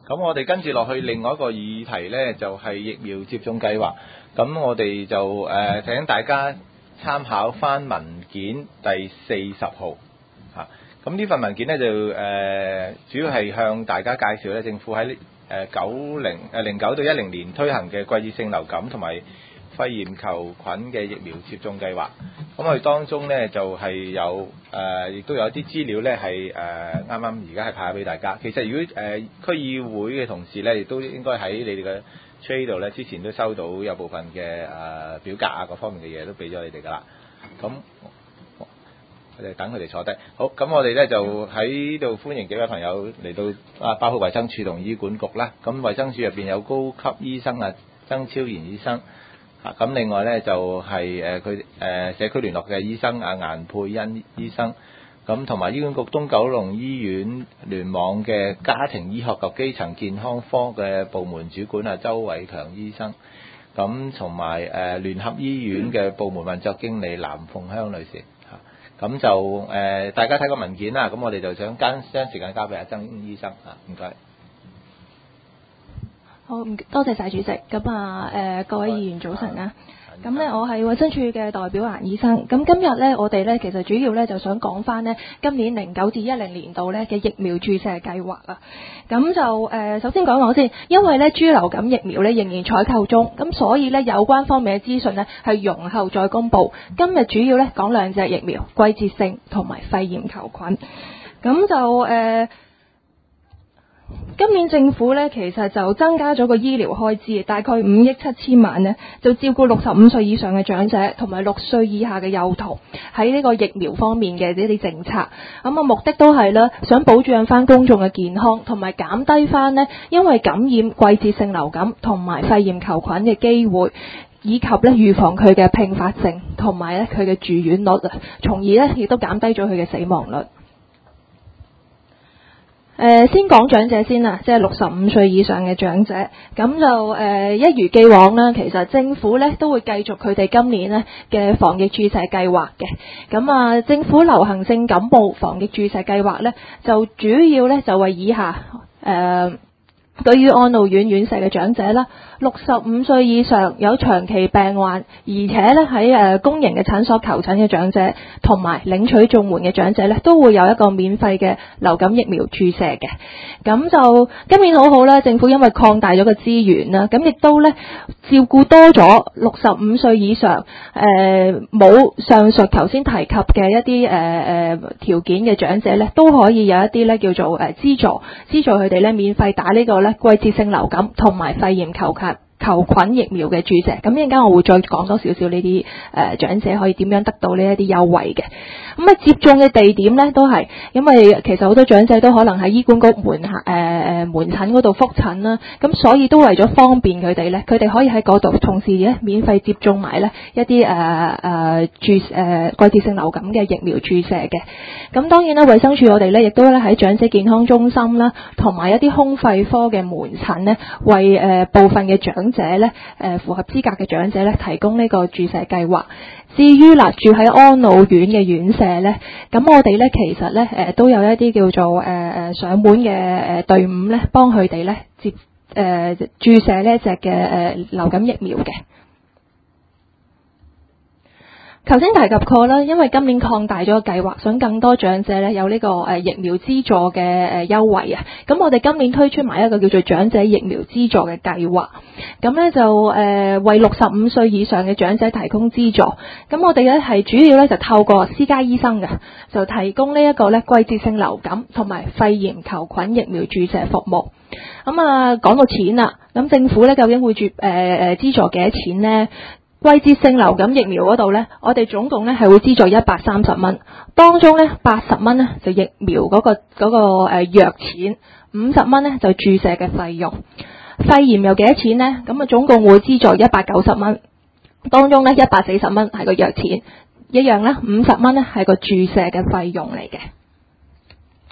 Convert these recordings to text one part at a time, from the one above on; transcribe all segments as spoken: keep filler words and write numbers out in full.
咁我哋跟住落去另外一個議題呢，就係、是、疫苗接種計劃。咁我哋就誒、呃、請大家參考翻文件第四十號嚇。咁呢份文件呢，就誒、呃、主要係向大家介紹咧，政府喺誒九零誒零九到一零年推行嘅季節性流感同埋肺炎球菌嘅疫苗接種計劃。咁我哋當中呢，就係、是、有誒，亦、呃、都有一啲資料呢，係誒啱啱而家係派咗俾大家。其實如果誒、呃、區議會嘅同事呢，亦都應該喺你哋嘅 tray 度呢，之前都收到有部分嘅誒、呃、表格啊，各方面嘅嘢都俾咗你哋噶啦。咁我哋等佢哋坐低。好，咁我哋呢，就喺度歡迎幾位朋友嚟到啊，包括衛生署同醫管局啦。咁衛生署入邊有高級醫生啊，曾超賢醫生。咁另外咧就係誒佢誒社區聯絡嘅醫生阿顏佩欣醫生，咁同埋醫管局東九龍醫院聯網嘅家庭醫學及基層健康科嘅部門主管啊周偉強醫生，咁同埋誒聯合醫院嘅部門運作經理藍鳳香女士嚇，咁就誒、呃、大家睇個文件啦，咁我哋就想將將時間交俾阿曾醫生嚇，唔該。 好，多謝晒主席。咁啊，誒、呃、各位議員早晨啊。咁咧，我係衛生署嘅代表顏醫生。咁今日咧，我哋咧其實主要咧就想講翻呢今年零九至一零年度咧嘅疫苗注射計劃啊。咁就誒、呃，首先講講先，因為咧豬流感疫苗咧仍然採購中，咁所以咧有關方面嘅資訊呢係容後再公佈。今日主要咧講兩隻疫苗，季節性同埋肺炎球菌。咁就誒。呃今年政府咧，其實就增加咗個醫療開支，大概五億七千萬呢，就照顧六十五歲以上嘅長者同埋六歲以下嘅幼童喺呢個疫苗方面嘅呢啲政策。咁啊，目的都係啦，想保障翻公眾嘅健康，同埋減低翻呢因為感染季節性流感同埋肺炎球菌嘅機會，以及咧預防佢嘅併發症同埋咧佢嘅住院率啊，從而咧亦都減低咗佢嘅死亡率。誒、呃，先講長者先啦，即係六十五歲以上嘅長者，咁就誒、呃、一如既往啦。其實政府咧都會繼續佢哋今年咧嘅防疫注射計劃嘅。咁啊，政府流行性感冒防疫注射計劃咧，就主要咧就為以下誒。呃對於安老院院舍嘅長者啦，六十五歲以上有長期病患，而且咧喺誒公營嘅診所求診嘅長者，同埋領取綜援嘅長者咧，都會有一個免費嘅流感疫苗注射嘅。咁就今年好好啦，政府因為擴大咗個資源啦，咁亦都咧照顧多咗六十五歲以上誒冇、呃、上述頭先提及嘅一啲誒誒條件嘅長者咧，都可以有一啲咧叫做誒資助，資助佢哋咧免費打呢個咧季節性流感同埋肺炎球菌球菌疫苗嘅注射。咁一陣間我會再講多少少呢啲誒長者可以點樣得到呢一啲優惠嘅。咁啊接種嘅地點咧都係，因為其實好多長者都可能喺醫管局門誒誒、呃、門診嗰度覆診啦，咁所以都為咗方便佢哋咧，佢哋可以喺嗰度同時咧免費接種埋咧一啲誒誒注誒、呃、季節性流感嘅疫苗注射嘅。咁當然啦，衛生署我哋咧亦都咧喺長者健康中心啦，同埋一啲胸肺科嘅門診咧，為誒、呃、部分嘅長者咧誒、呃、符合資格嘅長者咧提供呢個注射計劃。至於嗱住喺安老院嘅院舍咧，咁我哋咧其實咧誒、呃、都有一啲叫做誒誒、呃、上門嘅誒隊伍咧，幫佢哋咧接誒、呃、注射呢一隻嘅誒流感疫苗嘅。頭先提及過啦，因為今年擴大咗個計劃，想更多長者咧有呢個誒疫苗資助嘅誒優惠啊。咁我哋今年推出埋一個叫做長者疫苗資助嘅計劃，咁咧就誒、呃、為六十五歲以上嘅長者提供資助。咁我哋咧係主要咧就透過私家醫生嘅，就提供呢一個咧季節性流感同埋肺炎球菌疫苗注射服務。咁啊講到錢啦，咁政府咧究竟會注誒誒資助幾多錢呢？季節性流感疫苗嗰度呢，我哋總共呢係會資助一百三十蚊，當中呢八十蚊呢就疫苗嗰、嗰個嗰、嗰個誒、呃、藥錢，五十蚊呢就注射嘅費用。肺炎又幾多錢呢？咁啊總共會資助一百九十蚊，當中呢一百四十蚊係個藥錢，一樣呢五十蚊呢係個注射嘅費用嚟嘅。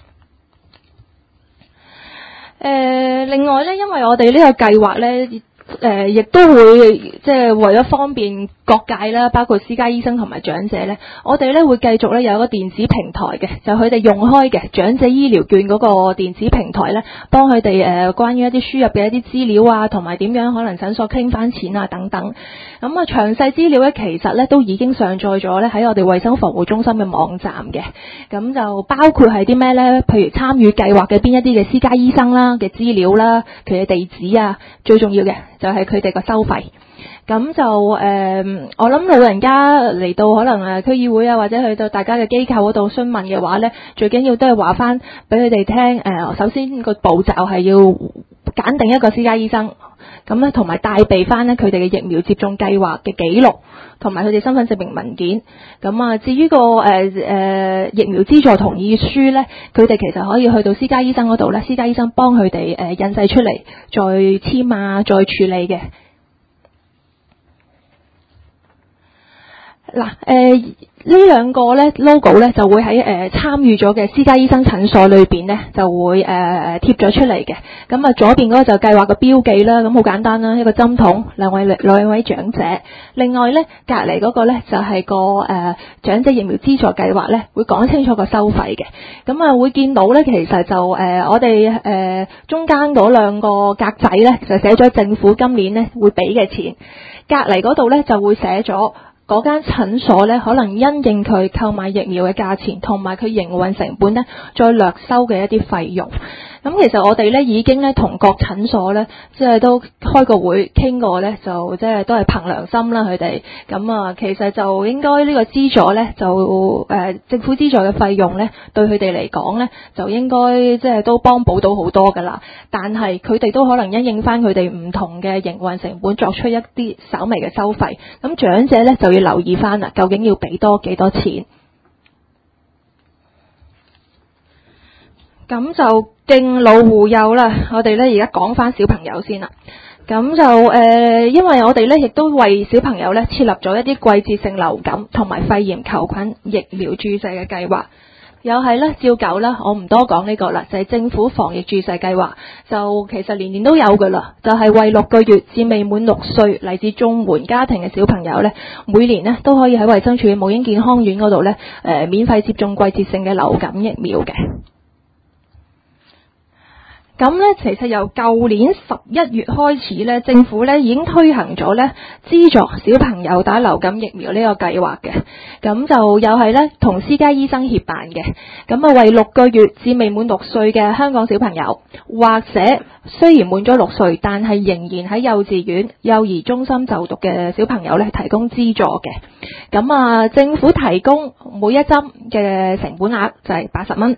誒、呃，另外呢，因為我哋呢個計劃呢。 誒亦都會即係為咗方便各界啦，包括私家醫生同埋長者咧，我哋咧會繼續咧有一個電子平台嘅，就佢哋用開嘅長者醫療券嗰個電子平台咧，幫佢哋誒關於一啲輸入嘅一啲資料啊，同埋點樣可能診所傾翻錢啊等等。咁啊詳細資料咧其實咧都已經上載咗咧喺我哋衛生防護中心嘅網站嘅。咁就包括係啲咩咧？譬如參與計劃嘅邊一啲嘅私家醫生啦嘅資料啦，佢嘅地址啊，最重要嘅就係佢哋個收費。咁就誒、呃，我諗老人家嚟到可能誒區議會啊，或者去到大家嘅機構嗰度詢問嘅話咧，最緊要都係話翻俾佢哋聽。誒、呃，首先個步驟係要揀定一個私家醫生，咁咧同埋帶備翻咧佢哋嘅疫苗接種計劃嘅記錄，同埋佢哋身份證明文件。咁啊，至於個誒誒、呃呃、疫苗資助同意書咧，佢哋其實可以去到私家醫生嗰度咧，私家醫生幫佢哋誒印製出嚟，再簽啊，再處理嘅。嗱，誒呢兩個咧 logo 咧就會喺誒、呃、參與咗嘅私家醫生診所裏邊咧就會誒誒、呃、貼咗出嚟嘅。咁啊左邊嗰個就計劃嘅標記啦，咁好簡單啦，一個針筒，兩位兩位長者。另外咧隔離嗰個咧就係、是、個誒、呃、長者疫苗資助計劃咧，會講清楚個收費嘅。咁啊會見到咧，其實就誒、呃、我哋誒、呃、中間嗰兩個格仔咧就寫咗政府今年咧會俾嘅錢，隔離嗰度咧就會寫咗嗰間診所咧，可能因應佢購買疫苗嘅價錢同埋佢營運成本咧，再略收嘅一啲費用。咁其實我哋咧已經咧同各診所咧，即係都開個會傾過咧，就即係都係憑良心啦，佢哋咁啊，其實就應該呢個資助咧，就誒、呃、政府資助嘅費用咧，對佢哋嚟講咧，就應該即係都幫補到好多噶啦。但係佢哋都可能因應翻佢哋唔同嘅營運成本，作出一啲稍微嘅收費。咁長者咧就要留意翻啦，究竟要俾多幾多錢？咁就敬老護幼啦，我哋咧而家講翻小朋友先啦。咁就誒、呃，因為我哋咧亦都為小朋友咧設立咗一啲季節性流感同埋肺炎球菌疫苗注射嘅計劃。又係咧，照舊啦，我唔多講呢個啦，就係、是、政府防疫注射計劃，就其實年年都有噶啦，就係、是、為六個月至未滿六歲嚟自綜援家庭嘅小朋友咧，每年咧都可以喺衛生署嘅母嬰健康院嗰度咧，誒、呃、免費接種季節性嘅流感疫苗嘅。咁咧，其實由舊年十一月開始咧，政府咧已經推行咗咧資助小朋友打流感疫苗呢個計劃嘅。咁就又係咧同私家醫生協辦嘅。咁啊，為六個月至未滿六歲嘅香港小朋友，或者雖然滿咗六歲，但係仍然喺幼稚園、幼兒中心就讀嘅小朋友咧，提供資助嘅。咁啊，政府提供每一針嘅成本額就係八十蚊。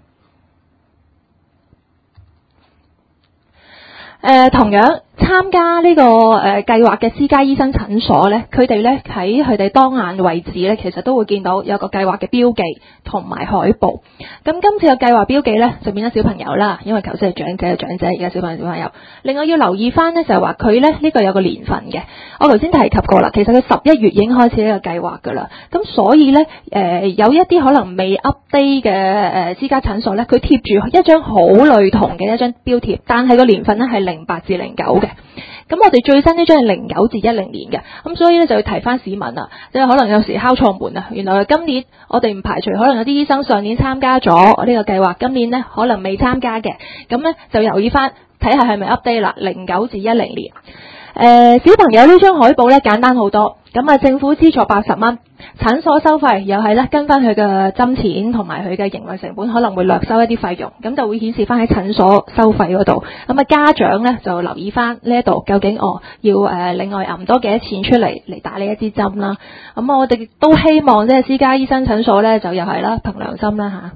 誒、呃、同樣參加呢、這個誒、呃、計劃嘅私家醫生診所咧，佢哋咧喺佢哋當眼位置咧，其實都會見到有個計劃嘅標記同埋海報。咁今次嘅計劃標記咧就變咗小朋友啦，因為頭先係長者嘅長者，而家小朋友小朋友。另外要留意翻咧就係話佢咧呢、這個有個年份嘅，我頭先提及過啦，其實佢十一月已經開始呢個計劃噶啦。咁所以咧誒、呃、有一啲可能未 update 嘅誒私家診所咧，佢貼住一張好類同嘅一張標貼，但係個年份咧係零八至零九嘅。咁我哋最新呢張係零九至一零年嘅，咁所以咧就要提翻市民啦，即係可能有時敲錯門啊。原來今年我哋唔排除可能有啲醫生上年參加咗呢個計劃，今年呢可能未參加嘅，咁咧就留意翻睇下係咪 update 啦，零九至一零年。誒、呃、小朋友呢張海報咧簡單好多，咁啊政府資助八十蚊，診所收費又係咧跟翻佢嘅針錢同埋佢嘅營運成本，可能會略收一啲費用，咁就會顯示翻喺診所收費嗰度。咁啊家長咧就留意翻呢一度究竟哦要誒、呃、另外揞多幾多錢出嚟嚟打呢一支針啦。咁我哋都希望即係私家醫生診所咧就又係啦憑良心啦嚇。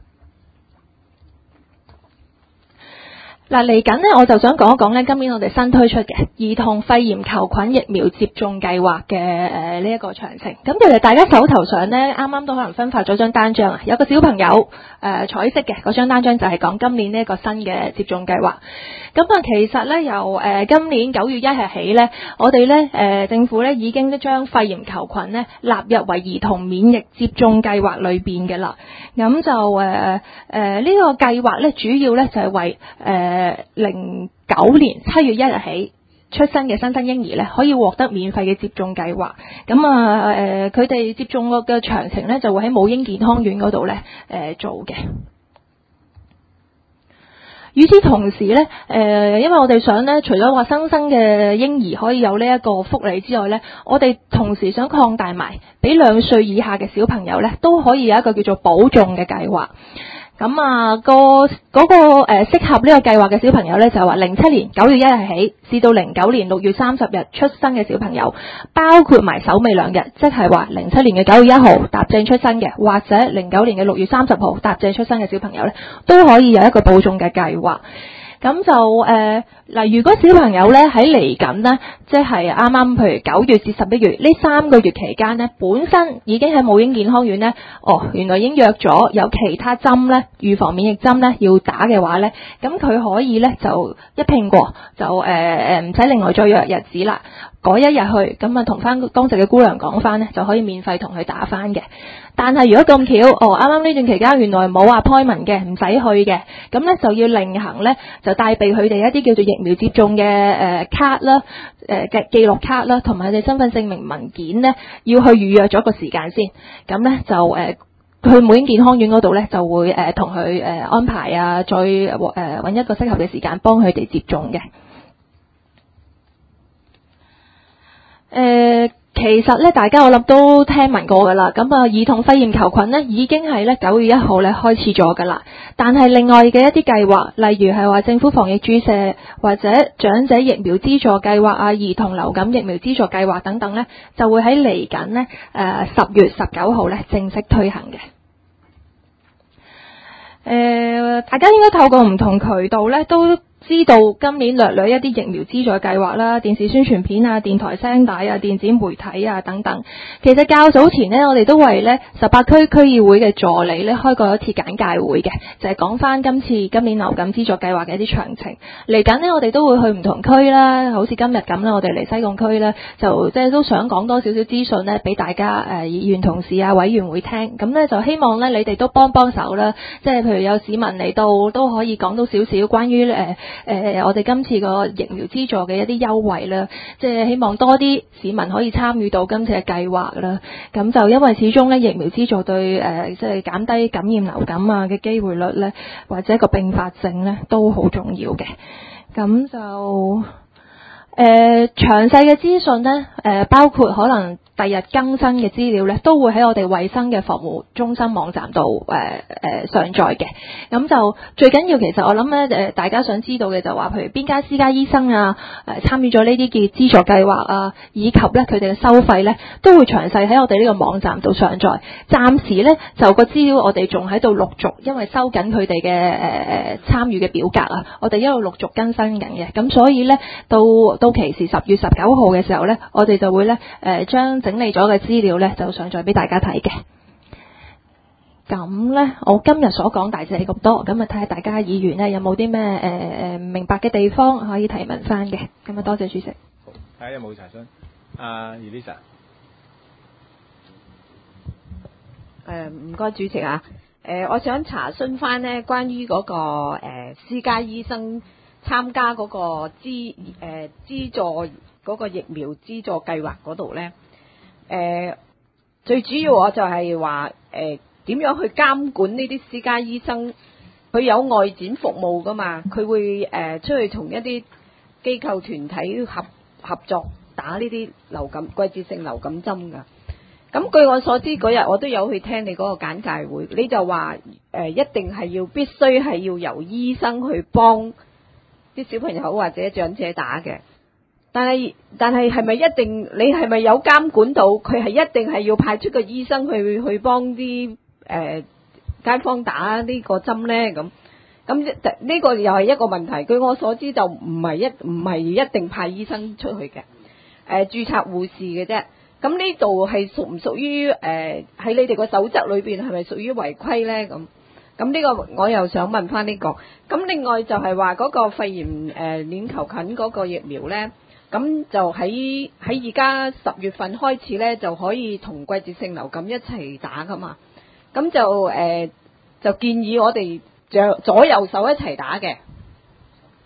嗱，嚟緊呢，我就想講一講咧，今年我哋新推出嘅兒童肺炎球菌疫苗接種計劃嘅誒呢一個詳情。咁其實大家手頭上呢，啱啱都可能分發咗張單張啊，有個小朋友誒、呃、彩色嘅嗰張單張就係講今年呢一個新嘅接種計劃。咁啊，其實咧由誒、呃、今年九月一日起咧，我哋咧誒政府咧已經都將肺炎球菌咧納入為兒童免疫接種計劃裏邊嘅啦。咁就誒誒呢個計劃咧主要咧就係為誒零九年七月一日起出生嘅新生嬰兒咧，可以獲得免費嘅接種計劃。咁啊誒，佢哋接種嘅詳情咧，就會喺母嬰健康院嗰度咧誒做嘅。與此同時咧，誒、呃，因為我哋想咧，除咗話新生嘅嬰兒可以有呢一個福利之外咧，我哋同時想擴大埋，俾兩歲以下嘅小朋友咧，都可以有一個叫做保種嘅計劃。咁啊，個嗰、那個誒、呃、適合呢個計劃嘅小朋友咧，就係話零七年九月一日起至到零九年六月三十日出生嘅小朋友，包括埋首尾兩日，即係話零七年嘅九月一號踏正出生嘅，或者零九年嘅六月三十號踏正出生嘅小朋友咧，都可以有一個保種嘅計劃。咁就誒嗱、呃，如果小朋友咧喺嚟緊呢，即係啱啱譬如九月至十一月呢三個月期間呢，本身已經喺母嬰健康院呢，哦，原來已經約咗有其他針呢，預防免疫針呢要打嘅話呢，咁佢可以呢就一拼過，就誒誒唔使另外再約日子啦。嗰一日去，咁啊同翻當值嘅姑娘講翻呢，就可以免費同佢打翻嘅。但係如果咁巧，哦啱啱呢段期間原來冇 appointment 嘅，唔使去嘅，咁呢就要另行呢，就帶備佢哋一啲叫做疫苗接種嘅誒卡啦，誒嘅記錄卡啦，同埋佢哋身份證明文件呢，要去預約咗個時間先。咁呢就誒、呃、去母嬰健康院嗰度呢，就會誒同佢誒安排啊，再誒揾、呃、一個適合嘅時間幫佢哋接種嘅。誒、呃，其實咧，大家我諗都聽聞過噶啦。咁啊，兒童肺炎球菌呢已經係咧九月一號咧開始咗噶啦。但係另外嘅一啲計劃，例如係話政府防疫注射或者長者疫苗資助計劃啊、兒童流感疫苗資助計劃等等咧，就會喺嚟緊呢誒十月十九號咧正式推行嘅。誒、呃，大家應該透過唔同渠道咧都知道今年略略一啲疫苗資助計劃啦，電視宣傳片啊、電台聲帶啊、電子媒體啊等等。其實較早前呢，我哋都為呢十八區區議會嘅助理呢開過一次簡介會嘅，就係講翻今次今年流感資助計劃嘅一啲詳情。嚟緊呢，我哋都會去唔同區啦，好似今日咁啦，我哋嚟西貢區呢，就即係都想講多少少資訊呢，俾大家誒、呃、議員同事啊、委員會聽。咁呢，就希望呢，你哋都幫幫手啦，即係譬如有市民嚟到都可以講到少少關於誒。呃誒、呃，我哋今次個疫苗資助嘅一啲優惠啦，即係希望多啲市民可以參與到今次嘅計劃啦。咁就因為始終咧疫苗資助對誒、呃，即係減低感染流感啊嘅機會率咧，或者個併發症咧都好重要嘅。咁就誒、呃、詳細嘅資訊咧，誒、呃、包括可能第日更新嘅資料咧，都會喺我哋衛生嘅服務中心網站度誒誒上載嘅。咁就最緊要，其實我諗咧誒，大家想知道嘅就話，譬如邊間私家醫生啊，誒、呃、參與咗呢啲嘅資助計劃啊，以及咧佢哋嘅收費咧，都會詳細喺我哋呢個網站度上載。暫時咧就個資料我哋仲喺度陸續，因為收緊佢哋嘅誒誒參與嘅表格啊，我哋一路陸續更新緊嘅。咁所以咧到到期時十月十九號嘅時候咧，我哋就會咧誒將整理咗嘅資料咧，就上載俾大家睇嘅。咁咧，我今日所講大致係咁多，咁啊睇下大家議員咧有冇啲咩誒誒明白嘅地方可以提問翻嘅。咁啊，多謝主席。 好，睇下有冇查詢。阿 Elisa， 誒唔該主席啊，誒、呃、我想查詢翻呢關於嗰、那個、呃、私家醫生參加嗰個資誒、呃、資助嗰個疫苗資助計劃嗰度咧。誒、呃，最主要我就係話，誒、呃，點樣去監管呢啲私家醫生？佢有外展服務噶嘛？佢會誒、呃、出去同一啲機構團體合合作打呢啲流感季節性流感針噶。咁據我所知嗰日我都有去聽你嗰個簡介會，你就話誒、呃、一定係要必須係要由醫生去幫啲小朋友或者長者打嘅。但係但係係咪一定？你係咪有監管到佢係一定係要派出個醫生去去幫啲誒街坊打呢個針呢？咁咁呢個又係一個問題。據我所知就唔係一唔係一定派醫生出去嘅，誒、呃、註冊護士嘅啫。咁呢度係屬唔屬於誒喺你哋個守則裏邊係咪屬於違規呢？咁咁呢個我又想問翻呢個。咁另外就係話嗰個肺炎誒鏈球菌嗰個疫苗呢。咁就喺喺而家十月份開始咧，就可以同季節性流感一齊打噶嘛。咁就誒、呃、就建議我哋左左右手一齊打嘅，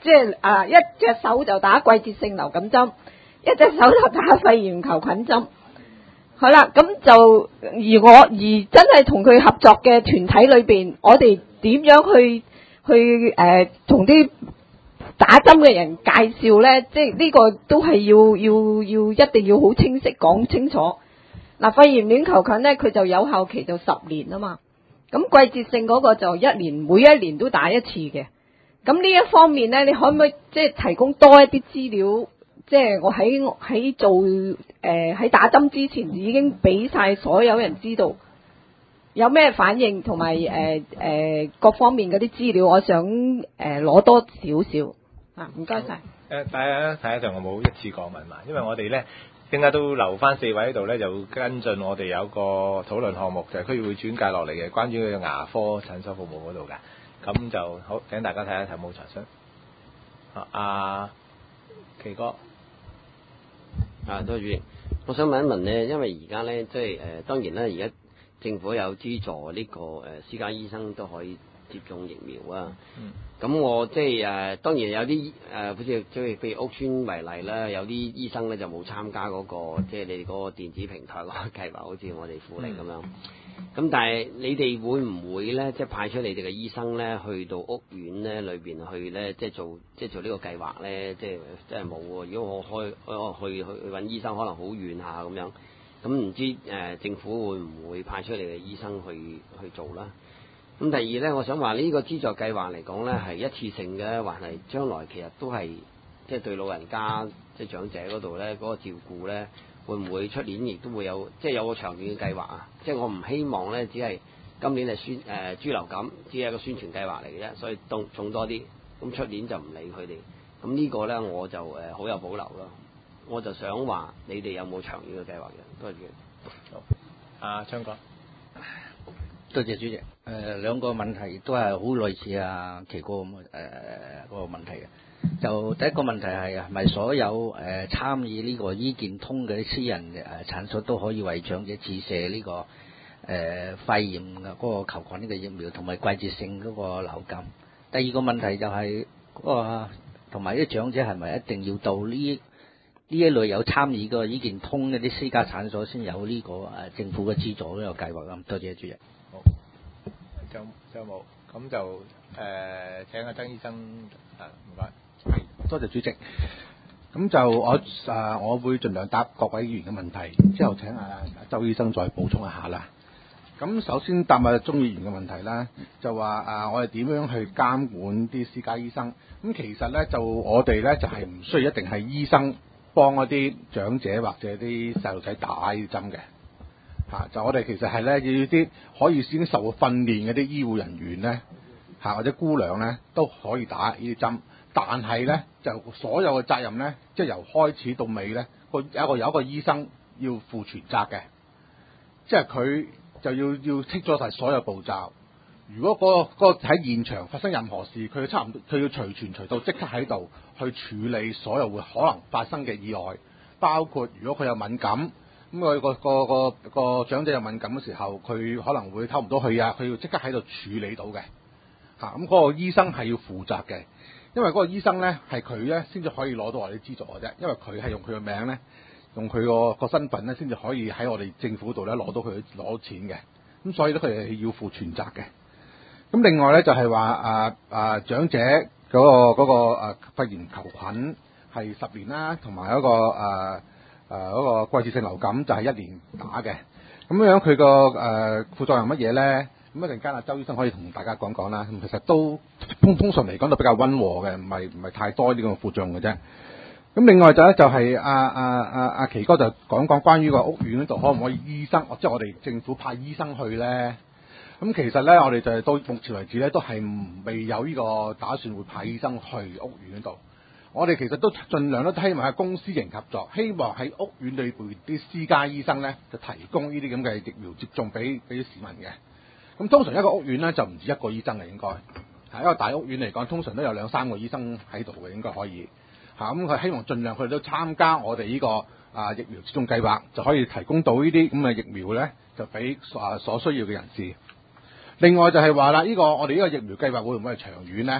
即係啊一隻手就打季節性流感針，一隻手就打肺炎球菌針。好啦，咁就而我而真係同佢合作嘅團體裏邊，我哋點樣去去誒同啲打針嘅人介紹呢？即係呢個都係要要要一定要好清晰講清楚。嗱，肺炎鏈球菌呢，佢就有效期就十年啊嘛。咁季節性嗰個就一年，每一年都打一次嘅。咁呢一方面呢，你可唔可以即係提供多一啲資料？即係我喺喺做誒喺、呃、打針之前已經俾晒所有人知道有咩反應，同埋誒誒各方面嗰啲資料，我想誒攞、呃、多少少啊，唔該晒。 誒，大家睇下就我冇一次過問埋，因為我哋咧應該都留翻四位喺度咧，就跟進我哋有個討論項目，就係區議會轉介落嚟嘅，關於佢嘅牙科診所服務嗰度嘅。咁就好，請大家睇下有冇查詢。啊，阿奇哥。 啊，多謝主席，我想問一問呢，因為而家呢，即係誒、呃，當然啦，而家政府有資助呢、這個誒、呃、私家醫生都可以接種疫苗啊。咁、嗯、我即係誒、呃，當然有啲誒、呃，好似即係譬如屋邨為例啦，有啲醫生呢就冇參加嗰、那個即係你哋嗰個電子平台嗰個計劃，好似我哋富力咁樣。咁、嗯、但係你哋會唔會呢？即係派出你哋嘅醫生呢，去到屋苑呢裏邊去呢，即係做即係做呢個計劃呢？即係即係冇喎。如果我開我去去去揾醫生，可能好遠下咁樣。咁唔知誒、呃、政府會唔會派出你嘅醫生去去做啦？咁第二呢，我想話呢個資助計劃嚟講呢，係一次性嘅，還係將來其實都係即係對老人家即係長者嗰度呢嗰、嗰個照顧呢。會唔會出年亦都會有即係有個長遠嘅計劃啊？即係我唔希望咧，只係今年係宣誒、呃、豬流感，只係一個宣傳計劃嚟嘅啫，所以種種多啲，咁出年就唔理佢哋。咁呢個咧我就誒好、呃、有保留咯。我就想話你哋有冇長遠嘅計劃嘅？多謝。 好，阿昌哥， 多謝主席。誒、呃、兩個問題都係好類似啊奇哥咁誒嗰個問題嘅。就第一個問題係係咪所有誒、呃、參與呢個醫健通嘅私人誒、呃、診所都可以為長者注射呢、這個誒、呃、肺炎嘅嗰個球菌呢個疫苗，同埋季節性嗰個流感？第二個問題就係、是、嗰、那個同埋啲長者係咪一定要到呢呢一類有參與個醫健通嗰啲私家診所先有呢、這個誒、呃、政府嘅資助呢個計劃咁？多謝主席。 好，就就冇咁就誒、呃、請阿曾醫生啊，唔該。 係，多謝主席。咁就我啊，我會盡量答各位議員嘅問題，之後請阿周醫生再補充一下啦。咁首先答阿鍾議員嘅問題啦，就話啊，我哋點樣去監管啲私家醫生？咁其實咧，就我哋咧就係、是、唔需要一定係醫生幫一啲長者或者啲細路仔打呢啲針嘅。嚇、啊，就我哋其實係咧要啲可以先受訓練嘅啲醫護人員咧，嚇、啊、或者姑娘咧都可以打呢啲針。但係咧，就所有嘅責任咧，即係由開始到尾咧，個有一個有一個醫生要負全責嘅，即係佢就要要剔咗晒所有步驟。如果嗰、嗰個喺、嗰個、現場發生任何事，佢差唔多佢要隨傳隨到，即刻喺度去處理所有會可能發生嘅意外，包括如果佢有敏感，咁佢個個個個長者有敏感嘅時候，佢可能會透唔到氣啊，佢要即刻喺度處理到嘅。嚇、啊，咁、嗰、嗰個醫生係要負責嘅。因為嗰個醫生咧係佢咧先至可以攞到我哋資助嘅啫，因為佢係用佢嘅名咧，用佢個個身份咧先至可以喺我哋政府度咧攞到佢攞錢嘅，咁所以咧佢係要負全責嘅。咁另外咧就係話啊啊長者嗰、嗰個嗰、嗰個啊肺炎球菌係十年啦，同埋嗰個啊啊嗰個季節性流感就係一年打嘅。咁樣佢個誒副作用乜嘢咧？咁一陣間阿周醫生可以同大家講講啦。其實都通通常嚟講都比較溫和嘅，唔係唔係太多呢個副作用嘅啫。咁另外就咧就係阿阿阿阿奇哥就講講關於個屋苑嗰度可唔可以醫生，即係我哋政府派醫生去咧。咁其實咧我哋就係到目前為止咧都係未有呢個打算會派醫生去屋苑嗰度。我哋其實都盡量都希望係公私營合作，希望喺屋苑裏邊啲私家醫生咧就提供呢啲咁嘅疫苗接種俾俾啲市民嘅。咁通常一個屋苑咧就唔止一個醫生嘅，應該係一個大屋苑嚟講，通常都有兩三個醫生喺度嘅，應該可以嚇。咁佢希望盡量佢哋都參加我哋呢個啊疫苗接種計劃，就可以提供到呢啲咁嘅疫苗咧，就俾啊所需要嘅人士。另外就係話啦，呢個我哋呢個疫苗計劃會唔會係長遠咧？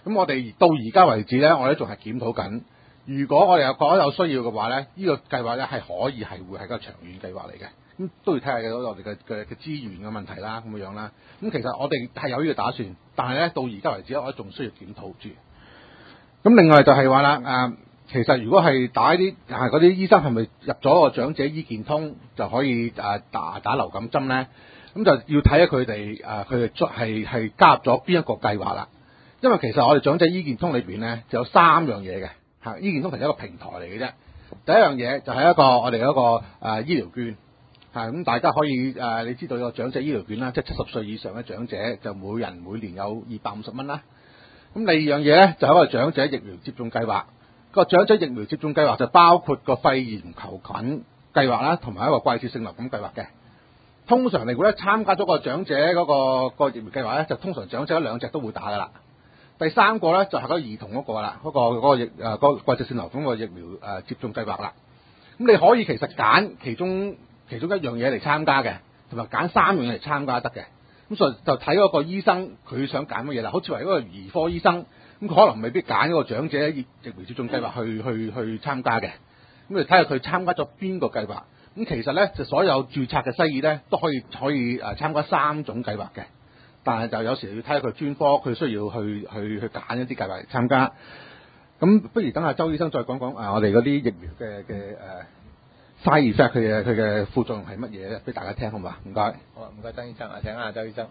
咁我哋到而家為止咧，我哋仲係檢討緊。如果我哋有覺得有需要嘅話咧，呢、這個計劃咧係可以係會係一個長遠計劃嚟嘅。咁都要睇下嘅我哋嘅嘅嘅資源嘅問題啦，咁樣啦。咁其實我哋係有呢個打算，但係咧到而家為止，我哋仲需要檢討住。咁另外就係話啦，誒、呃，其實如果係打啲係嗰啲醫生係咪入咗個長者醫健通就可以誒、呃、打打流感針咧？咁就要睇下佢哋誒佢哋係係加入咗邊一個計劃啦。因為其實我哋長者醫健通裏邊咧就有三樣嘢嘅。嚇！醫健通其實一個平台嚟嘅啫。第一樣嘢就係一個我哋嗰個誒、呃、醫療券，係咁大家可以誒、呃，你知道有個長者醫療券啦，即係七十歲以上嘅長者就每人每年有二百五十蚊啦。咁第二樣嘢咧就係一個長者疫苗接種計劃。個長者疫苗接種計劃就包括個肺炎球菌計劃啦，同埋一個季節性流感計劃嘅。通常你如果咧參加咗個長者嗰、那個那個疫苗計劃咧，就通常長者一兩隻都會打噶啦。第三個咧就係、是、嗰個兒童嗰個啦，嗰、那個嗰、那個疫誒嗰個季節性流感個疫苗誒、呃、接種計劃啦。咁你可以其實揀其中其中一樣嘢嚟參加嘅，同埋揀三樣嘢嚟參加得嘅。咁所以就睇嗰個醫生佢想揀乜嘢啦。好似話嗰個兒科醫生，咁佢可能未必揀嗰個長者疫苗接種計劃去去去參加嘅。咁你睇下佢參加咗邊個計劃。咁其實咧就所有註冊嘅西醫咧都可以可以誒參加三種計劃嘅。但係就有時要睇下佢專科，佢需要去去去揀一啲計劃嚟參加。咁不如等下周醫生再講講啊，我哋嗰啲疫苗嘅嘅誒 side effect 佢嘅佢嘅副作用係乜嘢咧？俾大家聽好嘛？唔該。 好啊，唔該，曾醫生啊，請啊，周醫生。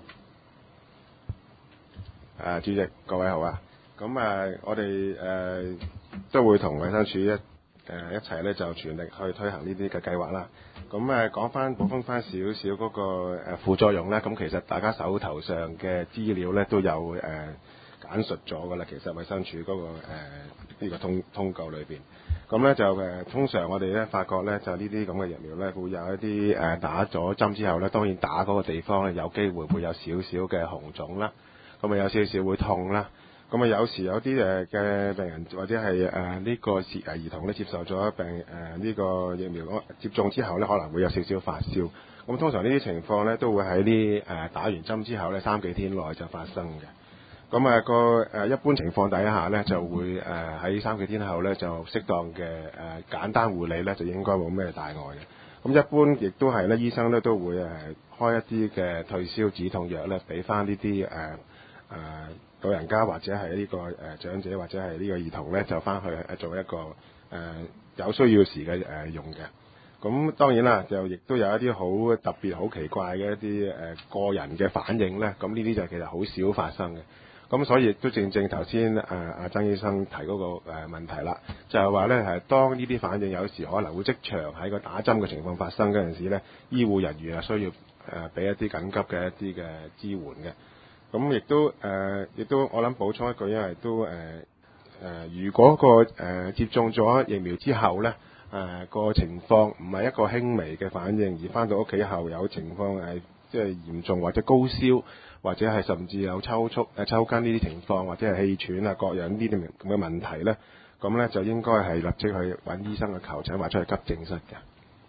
誒，主席各位好啊。咁誒，我哋誒都會同衛生署一誒一齊咧，就全力去推行呢啲嘅計劃啦。咁誒講翻補充翻少少嗰個誒副作用咧，咁其實大家手頭上嘅資料咧都有誒簡述咗㗎啦。其實衛生署嗰個誒呢個通通告裏邊，咁咧就誒通常我哋咧發覺咧就呢啲咁嘅疫苗咧會有一啲誒打咗針之後咧，當然打嗰個地方咧有機會會有少少嘅紅腫啦，咁啊有少少會痛啦。咁啊，有時有啲誒嘅病人或者係誒呢個兒兒童咧接受咗病誒呢、呃這個疫苗接種之後咧，可能會有少少發燒。咁通常呢啲情況咧都會喺啲誒打完針之後咧三幾天內就發生嘅。咁啊個誒一般情況底下咧就會誒喺三幾天後咧就適當嘅誒、呃、簡單護理咧就應該冇咩大礙嘅。咁一般亦都係咧醫生咧都會誒開一啲嘅退燒止痛藥咧俾翻呢啲誒誒。呃老人家或者係呢個誒長者或者係呢個兒童咧，就翻去誒做一個誒、呃、有需要時嘅誒、呃、用嘅。咁當然啦，就亦都有一啲好特別、好奇怪嘅一啲誒、呃、個人嘅反應咧。咁呢啲就其實好少發生嘅。咁所以亦都正正頭先誒阿曾醫生提嗰個誒問題啦，就係話咧係當呢啲反應有時可能會即場喺個打針嘅情況發生嗰陣時咧，醫護人員係需要誒俾、呃、一啲緊急嘅一啲嘅支援嘅。咁亦都誒，亦、呃、都我諗補充一句，因為都誒誒、呃，如果個誒、呃、接種咗疫苗之後咧，誒、呃、個情況唔係一個輕微嘅反應，而翻到屋企後有情況係即係嚴重或者高燒，或者係甚至有抽搐、誒抽筋呢啲情況，或者係氣喘啊各樣呢啲咁嘅問題咧，咁咧就應該係立即去揾醫生嘅求診或者去急症室嘅。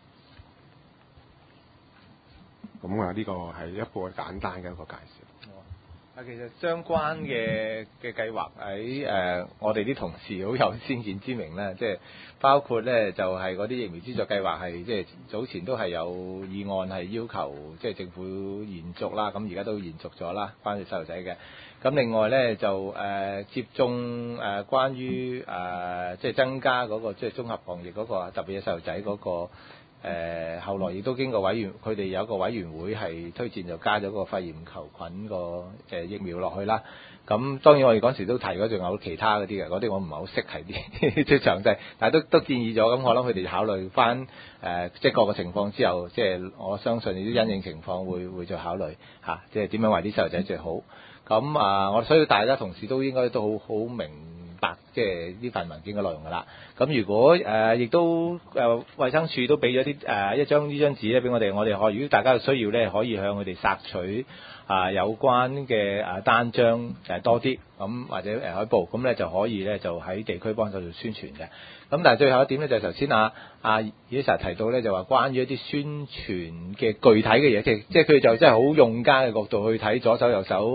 咁啊，呢個係一個簡單嘅一個介紹。 啊，其實相關嘅嘅計劃喺誒我哋啲同事好有先見之明啦，即係包括咧就係嗰啲疫苗資助計劃係即係早前都係有議案係要求即係政府延續啦，咁而家都延續咗啦，關於細路仔嘅。咁另外咧就誒、呃、接種誒、呃、關於誒、呃、即係增加嗰、嗰個即係綜合防疫嗰、嗰個特別係細路仔嗰個。誒、呃、後來亦都經過委員，佢哋有一個委員會係推薦就加咗個肺炎球菌個誒、呃、疫苗落去啦。咁當然我哋嗰時都提咗，仲有其他嗰啲嘅，嗰啲我唔係好識提啲即係詳細，但係都都建議咗。咁我諗佢哋考慮翻誒、呃、即係各個情況之後，即係我相信呢啲因應情況會會再考慮嚇、啊，即係點樣為啲細路仔最好。咁啊，我所以大家同事都應該都好好明白即係呢份文件嘅內容㗎啦。咁如果誒亦、呃、都誒、呃、衛生署都俾咗啲誒一張呢張紙咧俾我哋，我哋可如果大家有需要咧，可以向佢哋索取啊、呃、有關嘅誒單張誒、呃、多啲咁或者誒海報，咁咧就可以咧就喺地區幫手做宣傳嘅。咁但係最後一點咧就係頭先啊啊葉 Sir 提到咧就話關於一啲宣傳嘅具體嘅嘢，即係即係佢就真係好用家嘅角度去睇左手右手。誒、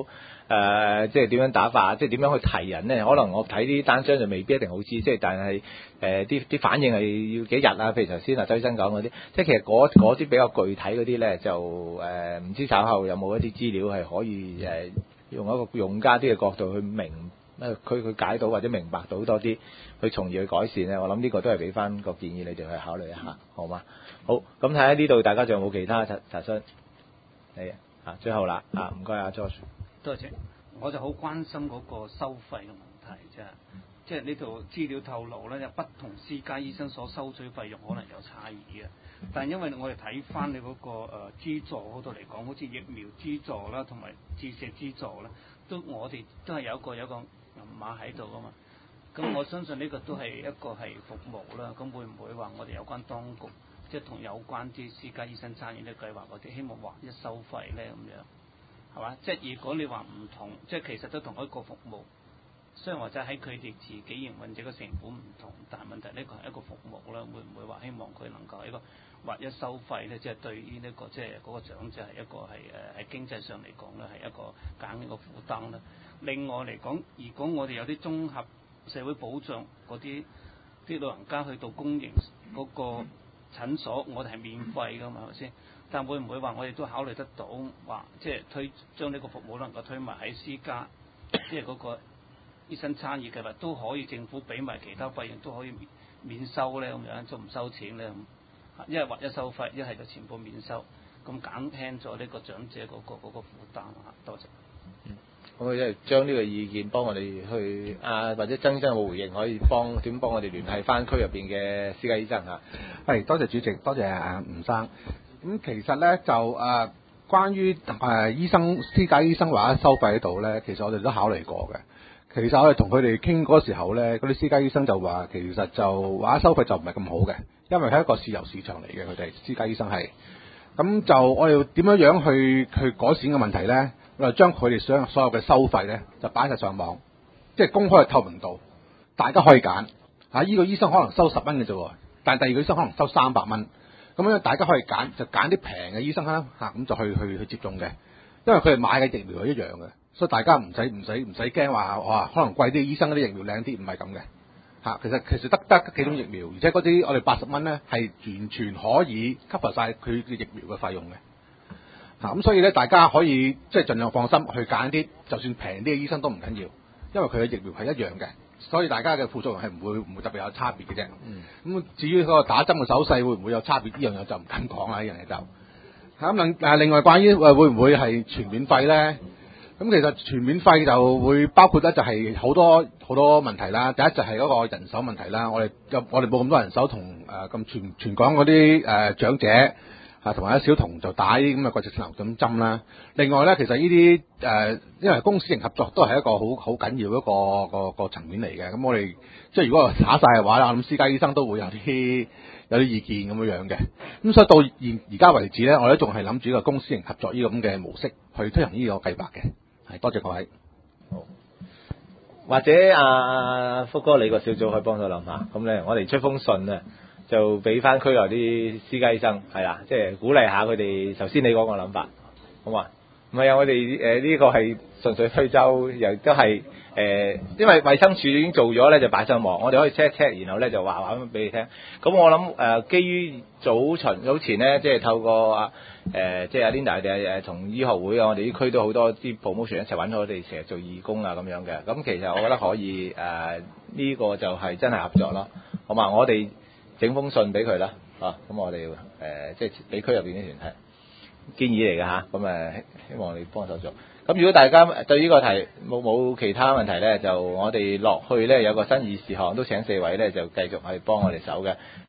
誒即係點樣打法，即係點樣去提人咧？可能我睇啲單張就未必一定好知，即係但係誒啲啲反應係要幾日啊？譬如頭先啊周醫生講嗰啲，即係其實嗰嗰啲比較具體嗰啲咧，就誒唔、呃、知稍後有冇一啲資料係可以誒、呃、用一個用家啲嘅角度去明誒佢佢解到或者明白到多啲，去從而去改善咧。我諗呢個都係俾翻個建議你哋去考慮一下，好嗎？好，咁睇下呢度大家仲有冇其他查查詢？係啊，最後啦，啊唔該啊 George。 多謝，我就好關心嗰個收費嘅問題啫，即係呢度資料透露咧，有不同私家醫生所收取費用可能有差異嘅。但係因為我哋睇翻你嗰個誒資助嗰度嚟講，好似疫苗資助啦，同埋注射資助啦，都我哋都係有一個有一個銀碼喺度噶嘛。咁我相信呢個都係一個係服務啦。咁會唔會話我哋有關當局即係同有關啲私家醫生參與呢個計劃，我哋希望劃一收費咧咁樣？係嘛？即係如果你話唔同，即係其實都同一個服務，雖然或者喺佢哋自己營運者嘅成本唔同，但係問題呢個係一個服務啦，會唔會話希望佢能夠一個劃一收費咧？即係對於呢個即係嗰個長者係一個係誒喺經濟上嚟講咧係一個減一個負擔啦。另外嚟講，如果我哋有啲綜合社會保障嗰啲啲老人家去到公營嗰個診所，我哋係免費㗎嘛，係咪先？但會唔會話我哋都考慮得到話，即係推將呢個服務能夠推埋喺私家，即係嗰個醫生參與計劃都可以政府俾埋其他費用都可以免免收咧，咁樣就唔收錢咧，一係或一收費，一係就全部免收，咁減輕咗呢個長者嗰、嗰個嗰、嗰個負擔啊！多謝。 嗯，咁佢即係將呢個意見幫我哋去啊，或者曾醫生有冇回應，可以幫點幫我哋聯繫翻區入邊嘅私家醫生嚇？ 係，多謝主席，多謝啊吳生。咁其實咧就誒、呃，關於誒、呃、醫生私家醫生或者收費喺度咧，其實我哋都考慮過嘅。其實我哋同佢哋傾嗰時候咧，嗰啲私家醫生就話，其實就或者收費就唔係咁好嘅，因為係一個自由市場嚟嘅，佢哋私家醫生係。咁就我哋點樣樣去去改善嘅問題咧？我哋將佢哋所所有嘅收費咧，就擺晒上網，即係公開嘅透明度，大家可以揀嚇。依、啊這個醫生可能收十蚊嘅啫，但係第二個醫生可能收三百蚊。咁樣大家可以揀，就揀啲平嘅醫生啦嚇，咁、啊、就去去去接種嘅，因為佢哋買嘅疫苗係一樣嘅，所以大家唔使唔使唔使驚話哇，可能貴啲醫生嗰啲疫苗靚啲，唔係咁嘅嚇。其實其實得得幾種疫苗，而且嗰啲我哋八十蚊咧係完全可以 cover 晒佢嘅疫苗嘅費用嘅嚇。咁、啊、所以咧，大家可以即係盡量放心去揀啲，就算平啲嘅醫生都唔緊要，因為佢嘅疫苗係一樣嘅。所以大家嘅副作用係唔會唔會特別有差別嘅啫。咁、嗯、至於嗰個打針嘅手勢會唔會有差別？呢樣嘢就唔敢講啦。呢樣嘢就咁另誒另外關於誒會唔會係全免費咧？咁其實全免費就會包括咧就係好多好多問題啦。第一就係嗰個人手問題啦。我哋我哋冇咁多人手同誒咁全全港嗰啲誒長者啊同埋啲小童就打啲咁嘅季節性流感針啦。另外咧，其實呢啲誒因為公私營合作都係一個好好緊要一個個個層面嚟嘅。咁我哋即係如果打晒嘅話啦，我諗私家醫生都會有啲有啲意見咁樣樣嘅。咁所以到現而家為止咧，我哋仲係諗住一個公私營合作呢個咁嘅模式去推行呢個計劃嘅。係，多謝各位。 好，或者阿、啊、福哥你個小組可以幫手諗下，咁咧我哋出封信啊，就俾翻區內啲私家醫生係啦，即係鼓勵下佢哋。頭先你講個諗法，好嘛？唔係啊，我哋誒呢個係純粹推舟，又都係誒，因為衛生署已經做咗咧，就擺上網，我哋可以 check check，然後咧就話話咁俾你聽。咁我諗誒、呃，基於早巡早前咧，即係透過啊誒、呃，即係阿 Linda 哋誒同醫學會啊，我哋啲區都好多啲 promotion 一齊揾我哋成日做義工啊咁樣嘅。咁其實我覺得可以誒，呢、呃呢個就係真係合作咯，好嘛？我哋整封信俾佢啦，啊，咁我哋誒、呃、即係俾區入邊啲團體。建議嚟嘅吓，咁誒希望你幫手做。咁如果大家對呢個題冇冇其他問題咧，就我哋落去咧有個新議事項，都請四位咧就繼續去幫我哋手嘅。